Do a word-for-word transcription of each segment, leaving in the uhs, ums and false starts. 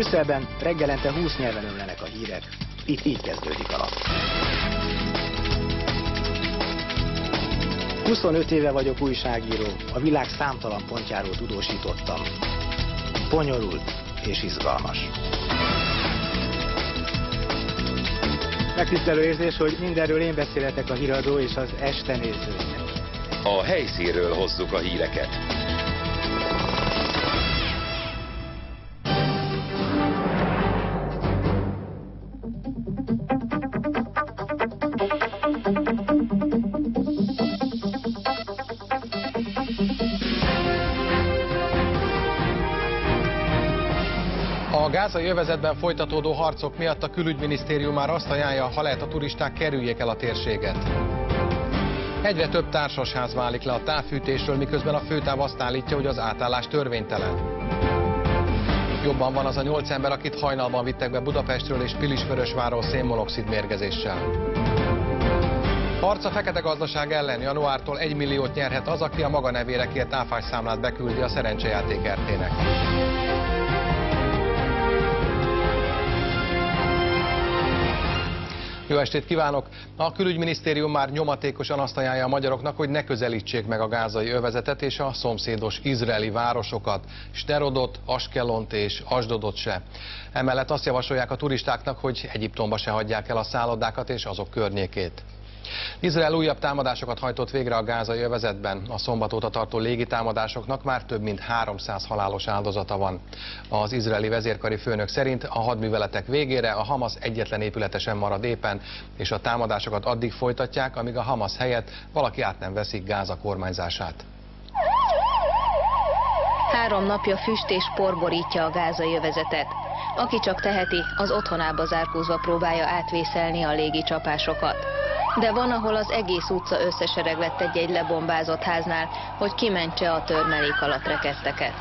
Brüsszelben reggelente húsz nyelven ömlenek a hírek. Itt így kezdődik a nap. huszonöt éve vagyok újságíró, a világ számtalan pontjáról tudósítottam. Bonyolult és izgalmas. Megtisztelő érzés, hogy mindenről én beszélhetek a híradó és az este nézőinek. A helyszínről hozzuk a híreket. A gázai övezetben folytatódó harcok miatt a külügyminisztérium már azt ajánlja, ha lehet, a turisták kerüljék el a térséget. Egyre több társasház válik le a távfűtésről, miközben a főtáv azt állítja, hogy az átállás törvénytelen. Jobban van az a nyolc ember, akit hajnalban vittek be Budapestről és Pilisvörösvárról szénmonoxid mérgezéssel. Harc a fekete gazdaság ellen. Januártól egy milliót nyerhet az, aki a maga nevére kért áfályszámlát beküldi a szerencsejáték er té-nek. Jó estét kívánok! A külügyminisztérium már nyomatékosan azt ajánlja a magyaroknak, hogy ne közelítsék meg a gázai övezetet és a szomszédos izraeli városokat, Sderodot, Askelont és Asdodot se. Emellett azt javasolják a turistáknak, hogy Egyiptomba se hagyják el a szállodákat és azok környékét. Izrael újabb támadásokat hajtott végre a gázai övezetben. A szombat óta tartó légitámadásoknak már több mint háromszáz halálos áldozata van. Az izraeli vezérkari főnök szerint a hadműveletek végére a Hamas egyetlen épülete sem marad épen, és a támadásokat addig folytatják, amíg a Hamas helyett valaki át nem veszik Gáza kormányzását. Három napja füst és por borítja a gázai övezetet. Aki csak teheti, az otthonába zárkózva próbálja átvészelni a légi csapásokat. De van, ahol az egész utca összesereglett egy-egy lebombázott háznál, hogy kimentse a törmelék alatt rekedteket.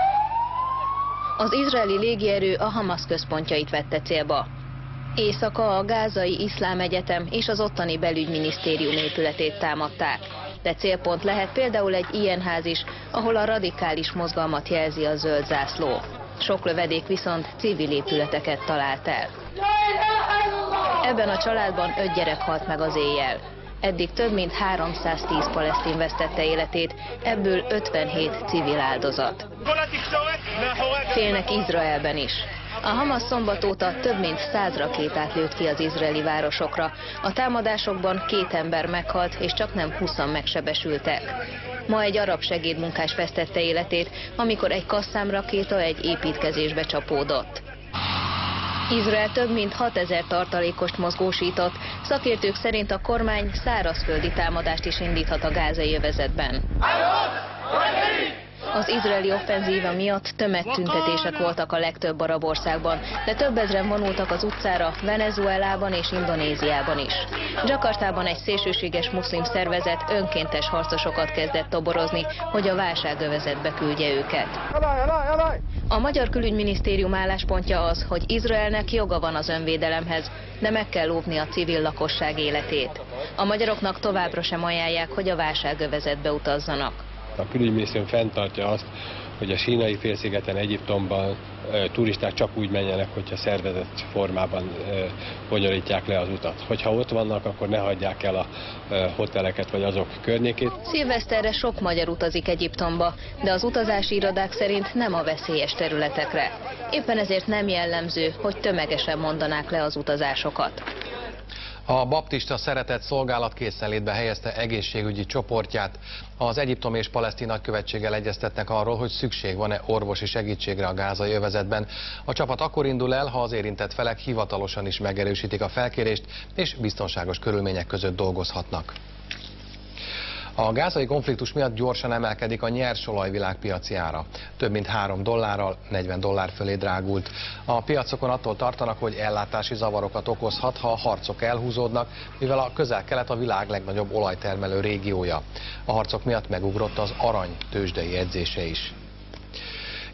Az izraeli légierő a Hamas központjait vette célba. Éjszaka a Gázai Iszlám Egyetem és az ottani belügyminisztérium épületét támadták. De célpont lehet például egy ilyen ház is, ahol a radikális mozgalmat jelzi a zöld zászló. Sok lövedék viszont civil épületeket talált el. Ebben a családban öt gyerek halt meg az éjjel. Eddig több mint háromszáztíz palesztin vesztette életét, ebből ötvenhét civil áldozat. Félnek Izraelben is. A Hamas szombat óta több mint száz rakétát lőtt ki az izraeli városokra. A támadásokban két ember meghalt, és csaknem húszan megsebesültek. Ma egy arab segédmunkás vesztette életét, amikor egy Qassam rakéta egy építkezésbe csapódott. Izrael több mint hatezer tartalékost mozgósított, szakértők szerint a kormány szárazföldi támadást is indíthat a gázai övezetben. Az izraeli offenzíva miatt tömegtüntetések voltak a legtöbb arab országban, de több ezren vonultak az utcára Venezuelában és Indonéziában is. Jakartában egy szélsőséges muszlim szervezet önkéntes harcosokat kezdett toborozni, hogy a válságövezetbe küldje őket. A magyar külügyminisztérium álláspontja az, hogy Izraelnek joga van az önvédelemhez, de meg kell óvni a civil lakosság életét. A magyaroknak továbbra sem ajánlják, hogy a válságövezetbe utazzanak. A külügyminisztérium fenntartja azt, hogy a Sínai félszigeten, Egyiptomban e, turisták csak úgy menjenek, hogyha szervezett formában e, bonyolítják le az utat. Hogyha ott vannak, akkor ne hagyják el a e, hoteleket vagy azok környékét. Szilveszterre sok magyar utazik Egyiptomba, de az utazási irodák szerint nem a veszélyes területekre. Éppen ezért nem jellemző, hogy tömegesen mondanák le az utazásokat. A baptista szeretett szolgálat készenlétbe helyezte egészségügyi csoportját. Az Egyiptom és palesztin nagykövetséggel egyeztetnek arról, hogy szükség van-e orvosi segítségre a gázai övezetben. A csapat akkor indul el, ha az érintett felek hivatalosan is megerősítik a felkérést, és biztonságos körülmények között dolgozhatnak. A gázai konfliktus miatt gyorsan emelkedik a nyersolaj világpiaci ára. Több mint három dollárral, negyven dollár fölé drágult. A piacokon attól tartanak, hogy ellátási zavarokat okozhat, ha a harcok elhúzódnak, mivel a Közel-Kelet a világ legnagyobb olajtermelő régiója. A harcok miatt megugrott az arany tőzsdei jegyzése is.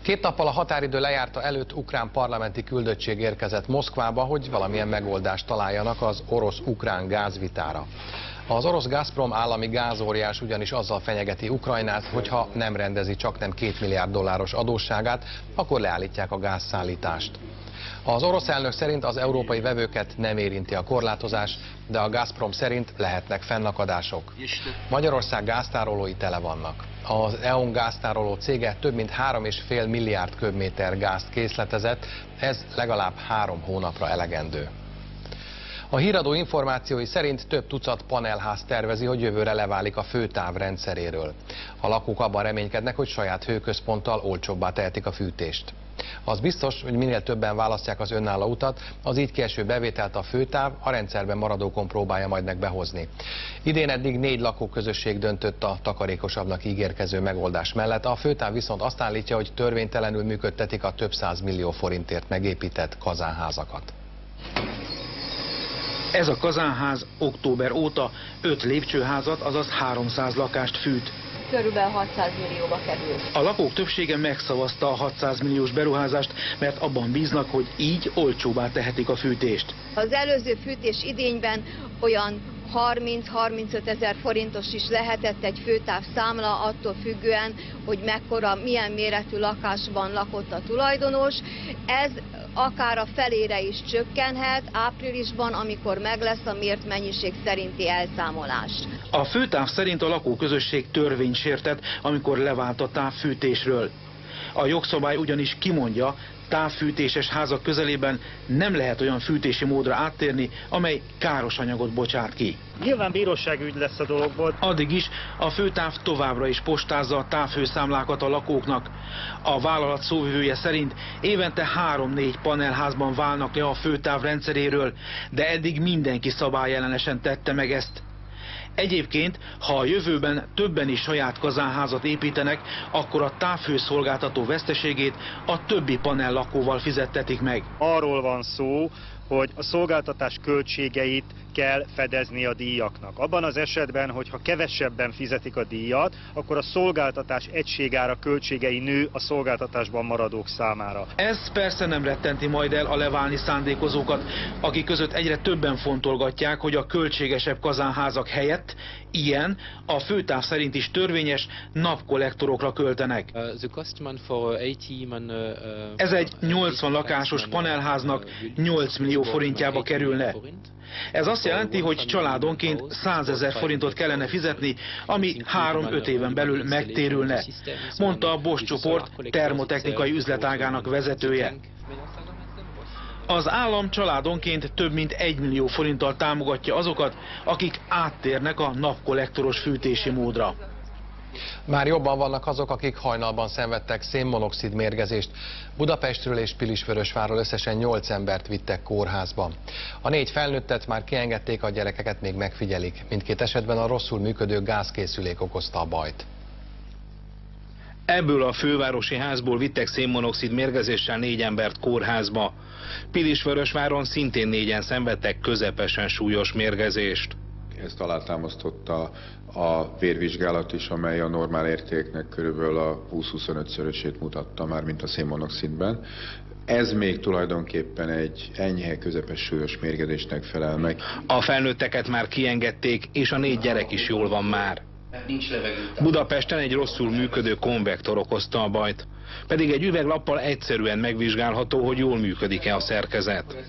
Két nappal a határidő lejárta előtt ukrán parlamenti küldöttség érkezett Moszkvába, hogy valamilyen megoldást találjanak az orosz-ukrán gázvitára. Az orosz Gazprom állami gázóriás ugyanis azzal fenyegeti Ukrajnát, hogy ha nem rendezi csaknem két milliárd dolláros adósságát, akkor leállítják a gázszállítást. Az orosz elnök szerint az európai vevőket nem érinti a korlátozás, de a Gazprom szerint lehetnek fennakadások. Magyarország gáztárolói tele vannak. Az é u en gáztároló cége több mint három és fél milliárd köbméter gázt készletezett, ez legalább három hónapra elegendő. A híradó információi szerint több tucat panelház tervezi, hogy jövőre leválik a főtáv rendszeréről. A lakók abban reménykednek, hogy saját hőközponttal olcsóbbá tehetik a fűtést. Az biztos, hogy minél többen választják az önálló utat, az így kieső bevételt a főtáv a rendszerben maradókon próbálja majd meg behozni. Idén eddig négy lakóközösség döntött a takarékosabbnak ígérkező megoldás mellett, a főtáv viszont azt állítja, hogy törvénytelenül működtetik a több száz millió forintért megépített kazánházakat. Ez a kazánház október óta öt lépcsőházat, azaz háromszáz lakást fűt. Körülbelül hatszáz millióba került. A lakók többsége megszavazta a hatszáz milliós beruházást, mert abban bíznak, hogy így olcsóbbá tehetik a fűtést. Az előző fűtés idényben olyan harminc-harmincöt ezer forintos is lehetett egy főtáv számla, attól függően, hogy mekkora, milyen méretű lakásban lakott a tulajdonos. Ez akár a felére is csökkenhet áprilisban, amikor meg lesz a mért mennyiség szerinti elszámolás. A főtáv szerint a lakóközösség törvényt sértett, amikor levált a távfűtésről. A jogszabály ugyanis kimondja, távfűtéses házak közelében nem lehet olyan fűtési módra áttérni, amely káros anyagot bocsát ki. Nyilván bíróságügy lesz a dologból. Addig is a főtáv továbbra is postázza a távhőszámlákat a lakóknak. A vállalat szóvivője szerint évente három-négy panelházban válnak le a főtáv rendszeréről, de eddig mindenki szabályellenesen tette meg ezt. Egyébként, ha a jövőben többen is saját kazánházat építenek, akkor a távhőszolgáltató veszteségét a többi panel lakóval fizettetik meg. Arról van szó, hogy a szolgáltatás költségeit kell fedezni a díjaknak. Abban az esetben, hogyha kevesebben fizetik a díjat, akkor a szolgáltatás egységára költségei nő a szolgáltatásban maradók számára. Ez persze nem rettenti majd el a leválni szándékozókat, akik között egyre többen fontolgatják, hogy a költségesebb kazánházak helyett ilyen, a főtáv szerint is törvényes napkollektorokra költenek. Ez egy nyolcvan lakásos panelháznak nyolc millió forintjába kerülne. Ez azt jelenti, hogy családonként százezer forintot kellene fizetni, ami három-öt éven belül megtérülne, mondta a Bosch csoport termotechnikai üzletágának vezetője. Az állam családonként több mint egy millió forinttal támogatja azokat, akik áttérnek a napkollektoros fűtési módra. Már jobban vannak azok, akik hajnalban szenvedtek szénmonoxid mérgezést. Budapestről és Pilisvörösvárról összesen nyolc embert vittek kórházba. A négy felnőttet már kiengedték, a gyerekeket még megfigyelik. Mindkét esetben a rosszul működő gázkészülék okozta a bajt. Ebből a fővárosi házból vittek szénmonoxid mérgezéssel négy embert kórházba. Pilisvörösváron szintén négyen szenvedtek közepesen súlyos mérgezést. Ezt alátámasztotta a vérvizsgálat is, amely a normál értéknek körülbelül a húsz-huszonötszörösét mutatta már, mint a szénmonoxidben. Ez még tulajdonképpen egy enyhe, közepes súlyos mérgezésnek felel meg. A felnőtteket már kiengedték, és a négy gyerek is jól van már. Budapesten egy rosszul működő konvektor okozta a bajt, pedig egy üveglappal egyszerűen megvizsgálható, hogy jól működik-e a szerkezet.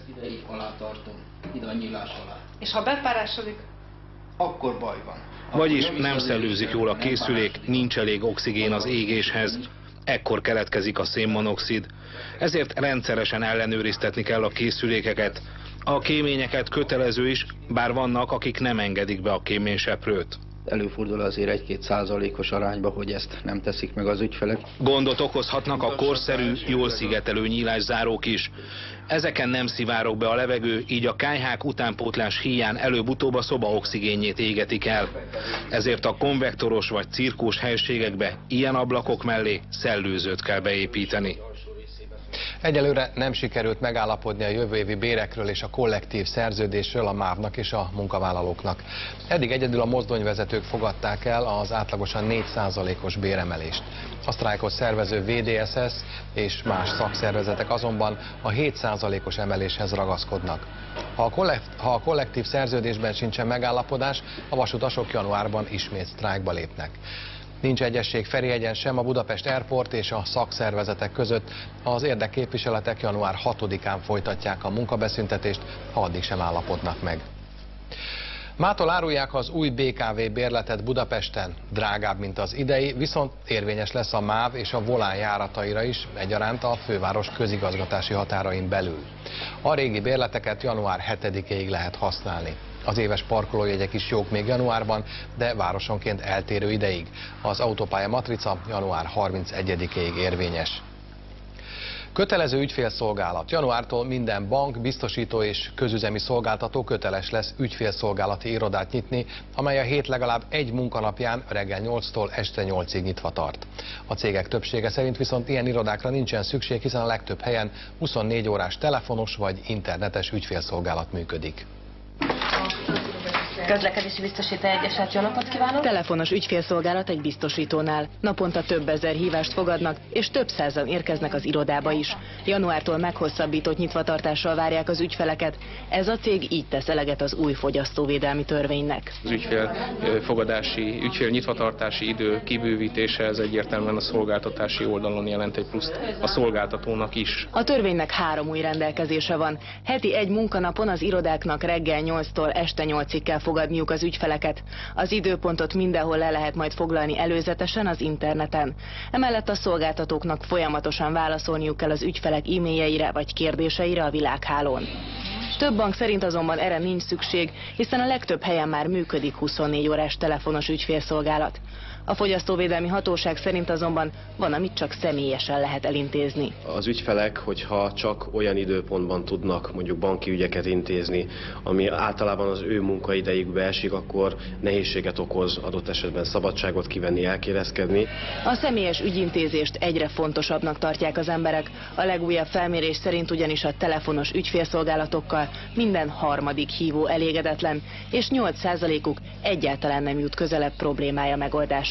És ha bepárásodik, akkor baj van. Vagyis nem szellőzik jól a készülék, nincs elég oxigén az égéshez. Ekkor keletkezik a szénmonoxid. Ezért rendszeresen ellenőriztetni kell a készülékeket. A kéményeket kötelező is, bár vannak, akik nem engedik be a kéményseprőt. Előfordul azért egy-két százalékos arányba, hogy ezt nem teszik meg az ügyfelek. Gondot okozhatnak a korszerű, jól szigetelő nyílászárók is. Ezeken nem szivárog be a levegő, így a kályhák utánpótlás híján előbb-utóbb a szoba oxigénjét égetik el. Ezért a konvektoros vagy cirkós helységekbe ilyen ablakok mellé szellőzőt kell beépíteni. Egyelőre nem sikerült megállapodni a jövő évi bérekről és a kollektív szerződésről a mávnak és a munkavállalóknak. Eddig egyedül a mozdonyvezetők fogadták el az átlagosan négy százalékos béremelést. A sztrájkot szervező vé dé es es és más szakszervezetek azonban a hét százalékos emeléshez ragaszkodnak. Ha a, kollektív, ha a kollektív szerződésben sincsen megállapodás, a vasutasok januárban ismét sztrájkba lépnek. Nincs egyesség Ferihegyen sem a Budapest Airport és a szakszervezetek között. Az érdekképviseletek január hatodikán folytatják a munkabeszüntetést, ha addig sem állapodnak meg. Mától árulják az új bé ká vé bérletet Budapesten. Drágább, mint az idei, viszont érvényes lesz a MÁV és a Volán járataira is, egyaránt a főváros közigazgatási határain belül. A régi bérleteket január hetedikéig lehet használni. Az éves parkolójegyek is jók még januárban, de városonként eltérő ideig. Az autópálya matrica január harmincegyedikéig érvényes. Kötelező ügyfélszolgálat. Januártól minden bank, biztosító és közüzemi szolgáltató köteles lesz ügyfélszolgálati irodát nyitni, amely a hét legalább egy munkanapján reggel nyolctól este nyolcig nyitva tart. A cégek többsége szerint viszont ilyen irodákra nincsen szükség, hiszen a legtöbb helyen huszonnégy órás telefonos vagy internetes ügyfélszolgálat működik. Közlekedési Biztosító Egyesület, jó napot kívánok! Telefonos ügyfélszolgálat egy biztosítónál. Naponta több ezer hívást fogadnak, és több százan érkeznek az irodába is. Januártól meghosszabbított nyitvatartással várják az ügyfeleket. Ez a cég így tesz eleget az új fogyasztóvédelmi törvénynek. Az ügyfélfogadási, ügyfél nyitvatartási idő kibővítése, ez egyértelműen a szolgáltatási oldalon jelent egy pluszt a szolgáltatónak is. A törvénynek három új rendelkezése van. Heti egy munkanapon az irodáknak reggel nyolctól este nyolcig kell fogadniuk az ügyfeleket. Az időpontot mindenhol le lehet majd foglalni előzetesen az interneten. Emellett a szolgáltatóknak folyamatosan válaszolniuk kell az ügyfelek e-mailjeire vagy kérdéseire a világhálón. Több bank szerint azonban erre nincs szükség, hiszen a legtöbb helyen már működik huszonnégy órás telefonos ügyfélszolgálat. A fogyasztóvédelmi hatóság szerint azonban van, amit csak személyesen lehet elintézni. Az ügyfelek, hogyha csak olyan időpontban tudnak mondjuk banki ügyeket intézni, ami általában az ő munkaidejükbe esik, akkor nehézséget okoz, adott esetben szabadságot kivenni, elkérezkedni. A személyes ügyintézést egyre fontosabbnak tartják az emberek. A legújabb felmérés szerint ugyanis a telefonos ügyfélszolgálatokkal minden harmadik hívó elégedetlen, és nyolc százalékuk egyáltalán nem jut közelebb problémája megoldásához.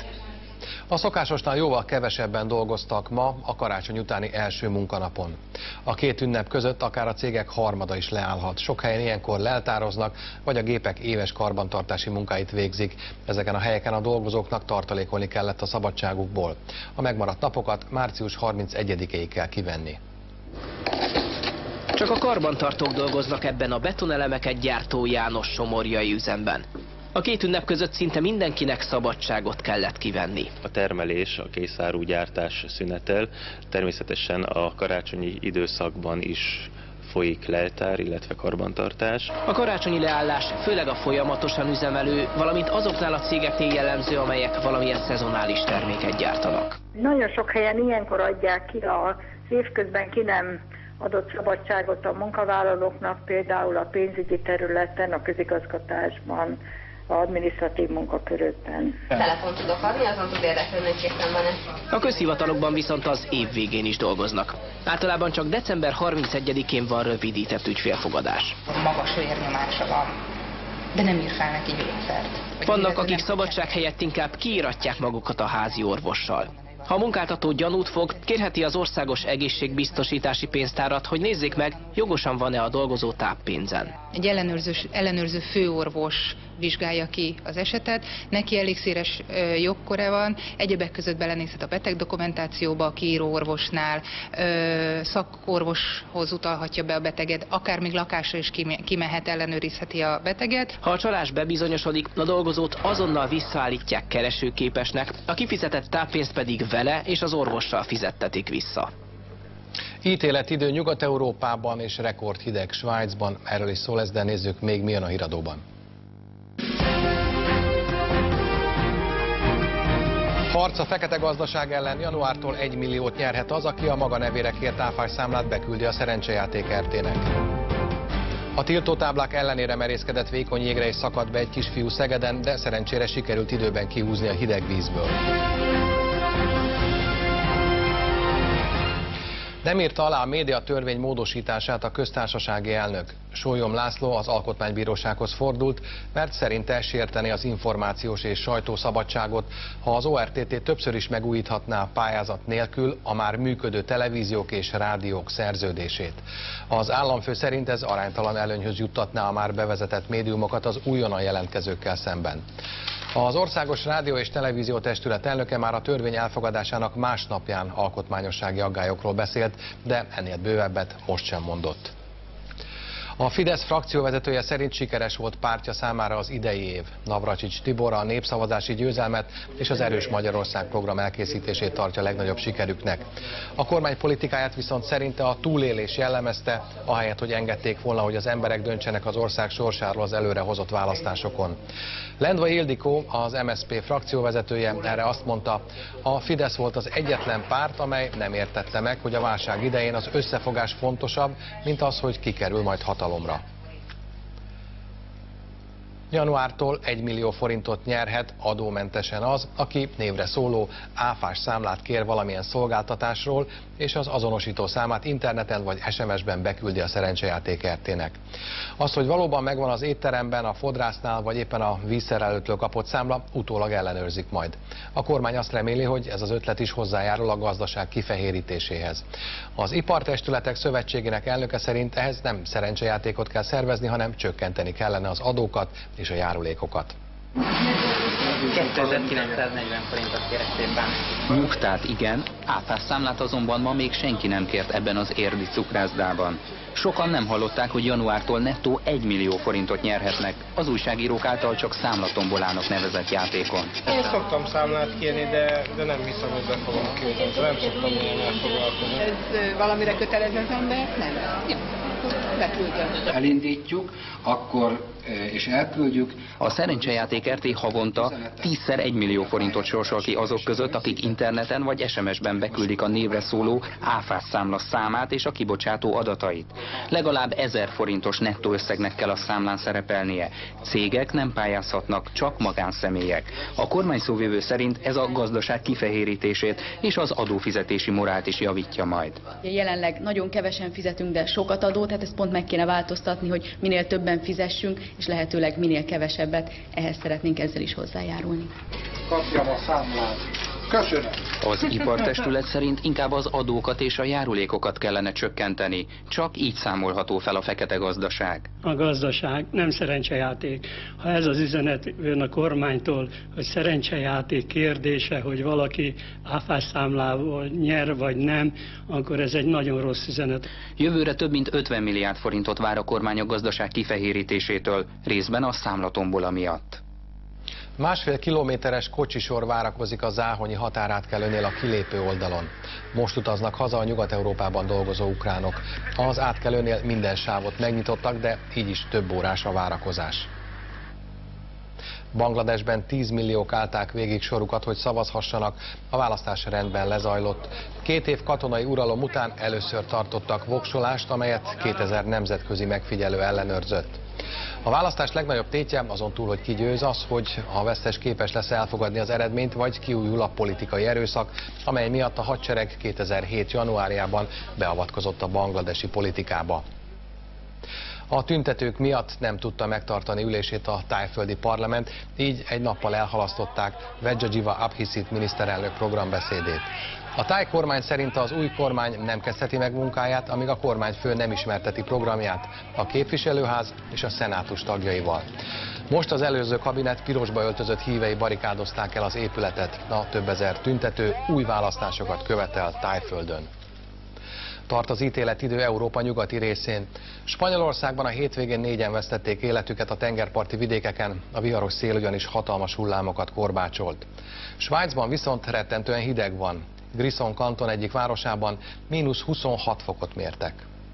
A szokásosnál jóval kevesebben dolgoztak ma a karácsony utáni első munkanapon. A két ünnep között akár a cégek harmada is leállhat. Sok helyen ilyenkor leltároznak, vagy a gépek éves karbantartási munkáit végzik. Ezeken a helyeken a dolgozóknak tartalékolni kellett a szabadságukból. A megmaradt napokat március harmincegyedikéig kell kivenni. Csak a karbantartók dolgoznak ebben a betonelemeket gyártó János somorjai üzemben. A két ünnep között szinte mindenkinek szabadságot kellett kivenni. A termelés, a készárugyártás szünetel, természetesen a karácsonyi időszakban is folyik leltár, illetve karbantartás. A karácsonyi leállás főleg a folyamatosan üzemelő, valamint azoknál a cégeknél jellemző, amelyek valamilyen szezonális terméket gyártanak. Nagyon sok helyen ilyenkor adják ki az évközben ki nem adott szabadságot a munkavállalóknak, például a pénzügyi területen, a közigazgatásban, adminisztratív munkakörökben. Telefon tudok adni, azon tud érdeklődni, hogy készen van-e. A közhivatalokban viszont az év végén is dolgoznak. Általában csak december harmincegyedikén van rövidített ügyfélfogadás. Magas vérnyomása van, de nem ír fel neki gyógyszert. Vannak, akik szabadság helyett inkább kiíratják magukat a házi orvossal. Ha a munkáltató gyanút fog, kérheti az országos egészségbiztosítási pénztárat, hogy nézzék meg, jogosan van-e a dolgozó táppénzen. Egy ellenőrző, ellenőrző főorvos vizsgálja ki az esetet, neki elég széles ö, jogköre van, egyebek között belenézhet a beteg dokumentációba, a kiíró orvosnál, ö, szakorvoshoz utalhatja be a beteget, akár még lakásra is kimehet, ellenőrizheti a beteget. Ha a csalás bebizonyosodik, a dolgozót azonnal visszaállítják keresőképesnek, a kifizetett táppénzt pedig vele és az orvossal fizettetik vissza. Ítéletidő Nyugat-Európában és rekordhideg Svájcban, erről is szó lesz, de nézzük még mi jön a híradóban. Harc a fekete gazdaság ellen. Januártól egy milliót nyerhet az, aki a maga nevére kért áfányszámlát beküldi a szerencsejáték er té-nek. A tiltótáblák ellenére merészkedett vékony jégre és szakadt be egy kisfiú Szegeden, de szerencsére sikerült időben kihúzni a hideg vízből. Nem írta alá a médiatörvény módosítását a köztársasági elnök. Sólyom László az Alkotmánybírósághoz fordult, mert szerinte sérteni az információs és sajtószabadságot, ha az o er té té többször is megújíthatná a pályázat nélkül a már működő televíziók és rádiók szerződését. Az államfő szerint ez aránytalan előnyhöz juttatná a már bevezetett médiumokat az újonnan jelentkezőkkel szemben. Az Országos Rádió és Televízió Testület elnöke már a törvény elfogadásának másnapján alkotmányossági aggályokról beszélt, de ennél bővebbet most sem mondott. A Fidesz frakcióvezetője szerint sikeres volt pártja számára az idei év. Navracsics Tibor a népszavazási győzelmet és az Erős Magyarország program elkészítését tartja legnagyobb sikerüknek. A kormány politikáját viszont szerinte a túlélés jellemezte, ahelyett, hogy engedték volna, hogy az emberek döntsenek az ország sorsáról az előre hozott választásokon. Lendvai Ildikó, az em es zé pé frakcióvezetője erre azt mondta, a Fidesz volt az egyetlen párt, amely nem értette meg, hogy a válság idején az összefogás fontosabb, mint az, hogy kikerül majd hatalomra. Januártól egy millió forintot nyerhet adómentesen az, aki névre szóló áfás számlát kér valamilyen szolgáltatásról, és az azonosító számát interneten vagy es em es-ben beküldi a szerencsejáték er té-nek. Az, hogy valóban megvan az étteremben, a fodrásznál vagy éppen a vízszerelőtől kapott számla, utólag ellenőrzik majd. A kormány azt reméli, hogy ez az ötlet is hozzájárul a gazdaság kifehérítéséhez. Az Ipartestületek Szövetségének elnöke szerint ehhez nem szerencsejátékot kell szervezni, hanem csökkenteni kellene az adókat és a járulékokat. kétezer-kilencszáznegyven forintot kérek szépen. Nyugtát igen, áfás számlát azonban ma még senki nem kért ebben az érdi cukrászdában. Sokan nem hallották, hogy januártól nettó egy millió forintot nyerhetnek az újságírók által csak számlatombolának nevezett játékon. Én szoktam számlát kérni, de, de nem hiszem, hogy be fogom küldeni. Nem szoktam ilyen elfoglalkozni. Ez valamire kötelező az ember? Nem. Ja. Beküldöm. Elindítjuk, akkor és elküldjük. A szerencsejáték er té havonta tízszer egy millió forintot sorsol ki azok között, akik interneten vagy es em es-ben beküldik a névre szóló áfás számla számát és a kibocsátó adatait. Legalább ezer forintos nettó összegnek kell a számlán szerepelnie. Cégek nem pályázhatnak, csak magánszemélyek. A kormány szóvivő szerint ez a gazdaság kifehérítését és az adófizetési morált is javítja majd. Jelenleg nagyon kevesen fizetünk, de sokat adót, tehát ezt pont meg kéne változtatni, hogy minél többen fizessünk, és lehetőleg minél kevesebbet, ehhez szeretnénk ezzel is hozzájárulni. Kapjam a számlát. Köszönöm. Az Ipartestület szerint inkább az adókat és a járulékokat kellene csökkenteni, csak így számolható fel a fekete gazdaság. A gazdaság nem szerencsejáték. Ha ez az üzenet jön a kormánytól, hogy szerencsejáték kérdése, hogy valaki áfás számlával nyer vagy nem, akkor ez egy nagyon rossz üzenet. Jövőre több mint ötven milliárd forintot vár a kormány a gazdaság kifehérítésétől, részben a számlatombola miatt. Másfél kilométeres kocsisor várakozik a záhonyi határátkelőnél a kilépő oldalon. Most utaznak haza a Nyugat-Európában dolgozó ukránok. Az átkelőnél minden sávot megnyitottak, de így is több órás a várakozás. Bangladesben tíz milliók állták végig sorukat, hogy szavazhassanak, a választás rendben lezajlott. Két év katonai uralom után először tartottak voksolást, amelyet kétezer nemzetközi megfigyelő ellenőrzött. A választás legnagyobb tétje azon túl, hogy ki győz, az, hogy a vesztes képes lesz elfogadni az eredményt, vagy kiújul a politikai erőszak, amely miatt a hadsereg kétezer-hét januárjában beavatkozott a bangladesi politikába. A tüntetők miatt nem tudta megtartani ülését a tájföldi parlament, így egy nappal elhalasztották Vejjajiva Abhisit miniszterelnök programbeszédét. A táj kormány szerint az új kormány nem kezdheti meg munkáját, amíg a kormányfő nem ismerteti programját a képviselőház és a szenátus tagjaival. Most az előző kabinet pirosba öltözött hívei barikádozták el az épületet. A több ezer tüntető új választásokat követel Tájföldön. Tart az ítéletidő Európa nyugati részén. Spanyolországban a hétvégén négyen vesztették életüket a tengerparti vidékeken, a viharos szél ugyanis hatalmas hullámokat korbácsolt. Svájcban viszont rettentően hideg van. Grisson kanton egyik városában mínusz huszonhat fokot mértek.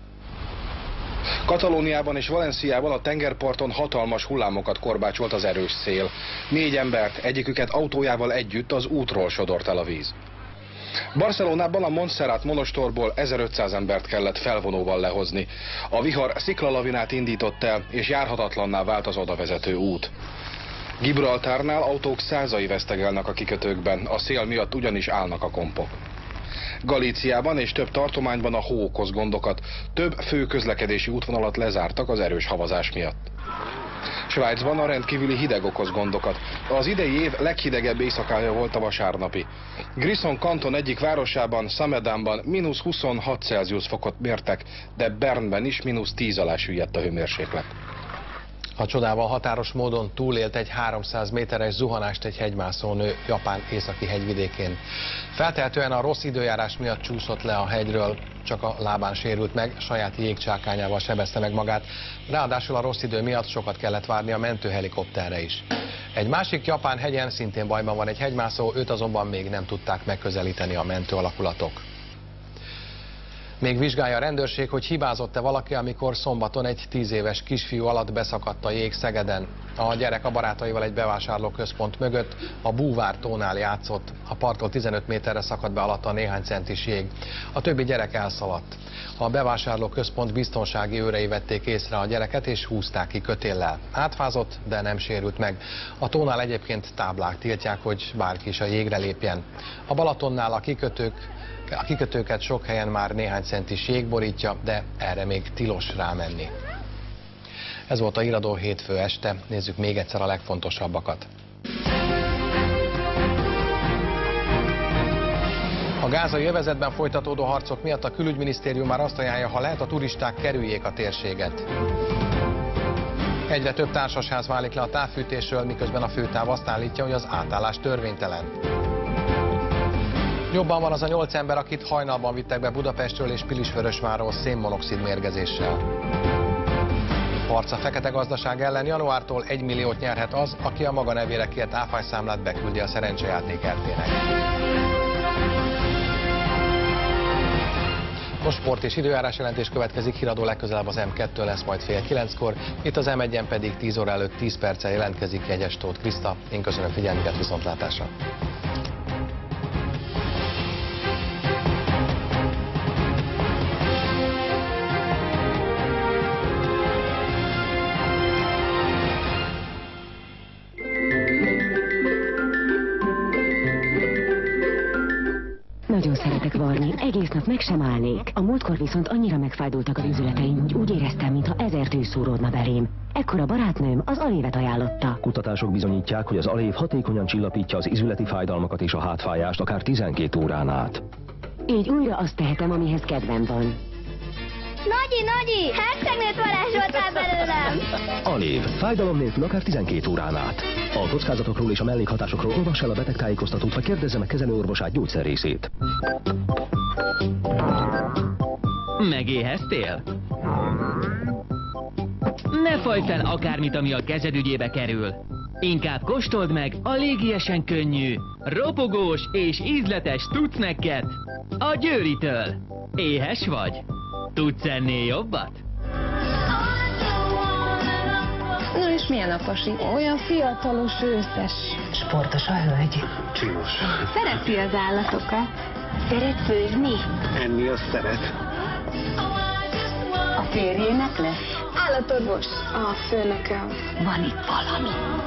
Katalóniában és Valenciában a tengerparton hatalmas hullámokat korbácsolt az erős szél. Négy embert, egyiküket autójával együtt az útról sodort el a víz. Barcelonában a Montserrat monostorból ezerötszáz embert kellett felvonóval lehozni. A vihar sziklalavinát indított el, és járhatatlanná vált az odavezető út. Gibraltárnál autók százai vesztegelnek a kikötőkben, a szél miatt ugyanis állnak a kompok. Galíciában és több tartományban a hó okoz gondokat. Több fő közlekedési útvonalat lezártak az erős havazás miatt. Svájcban a rendkívüli hideg okoz gondokat. Az idei év leghidegebb éjszakája volt a vasárnapi. Grisson kanton egyik városában, Samedanban mínusz huszonhat Celsius fokot mértek, de Bernben is mínusz tíz alá süllyedt a hőmérséklet. A csodával határos módon túlélt egy háromszáz méteres zuhanást egy hegymászónő Japán északi hegyvidékén. Feltehetően a rossz időjárás miatt csúszott le a hegyről, csak a lábán sérült meg, saját jégcsákányával sebezte meg magát, ráadásul a rossz idő miatt sokat kellett várni a mentőhelikopterre is. Egy másik japán hegyen szintén bajban van egy hegymászó, őt azonban még nem tudták megközelíteni a mentőalakulatok. Még vizsgálja a rendőrség, hogy hibázott-e valaki, amikor szombaton egy tíz éves kisfiú alatt beszakadt a jég Szegeden. A gyerek a barátaival egy bevásárlóközpont mögött a Búvár tónál játszott. A parttól tizenöt méterre szakadt be alatta a néhány centis jég. A többi gyerek elszaladt. A bevásárlóközpont biztonsági őrei vették észre a gyereket és húzták ki kötéllel. Átfázott, de nem sérült meg. A tónál egyébként táblák tiltják, hogy bárki is a jégre lépjen. A Balatonnál a kikötők A kikötőket sok helyen már néhány centis jég borítja, de erre még tilos rámenni. Ez volt a Híradó hétfő este, nézzük még egyszer a legfontosabbakat. A gázai övezetben folytatódó harcok miatt a külügyminisztérium már azt ajánlja, ha lehet, a turisták kerüljék a térséget. Egyre több társasház válik le a távfűtésről, miközben a főtáv azt állítja, hogy az átállás törvénytelen. Jobban van az a nyolc ember, akit hajnalban vittek be Budapestről és Pilisvörösvárról szénmonoxid mérgezéssel. Harc a fekete gazdaság ellen, januártól egy milliót nyerhet az, aki a maga nevére kért áfályszámlát beküldi a szerencsejáték er té-nek. Most sport és időjárás jelentés következik, Híradó legközelebb az em kettő lesz majd fél kilenckor, itt az em egyen pedig tíz óra előtt tíz perccel jelentkezik Jegyes Tóth Kriszta. Én köszönöm figyelmüket, viszontlátásra! Nagyon szeretek varni, egész nap meg sem állnék. A múltkor viszont annyira megfájdultak az üzleteim, hogy úgy éreztem, mintha ezer tű szúródna belém. Ekkor a barátnőm az Alévet ajánlotta. Kutatások bizonyítják, hogy az Alév hatékonyan csillapítja az izületi fájdalmakat és a hátfájást akár tizenkét órán át. Így újra azt tehetem, amihez kedvem van. Nagyi, Nagyi! Hercegnőt varázsoltál belőlem! Alév. Fájdalom nélkül akár tizenkét órán át. A kockázatokról és a mellékhatásokról olvass el a betegtájékoztatót, vagy kérdezze meg kezelőorvosát, gyógyszerészét. Megéheztél? Ne fajj fel akármit, ami a kezed ügyébe kerül. Inkább kóstold meg a légiesen könnyű, ropogós és ízletes tucnekket a Győritől. Éhes vagy? Tudsz ennél jobbat? Na és milyen a pasi? Olyan fiatalos, őszes. Sportos a hölgy. Csinos. Szereti az állatokat. Szeret főzni. Enni azt szeret. A férjének lesz? Állatorvos. A főnököm. Van itt valami.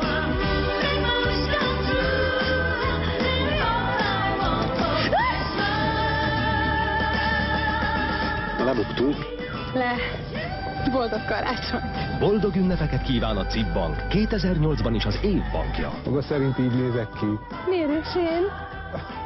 Lebuktunk. Le. Boldog karácsonyt. Boldog ünnepeket kíván a cé i bé Bank. kétezer-nyolcban is az év bankja. Maga szerint így nézek ki? Miért is én?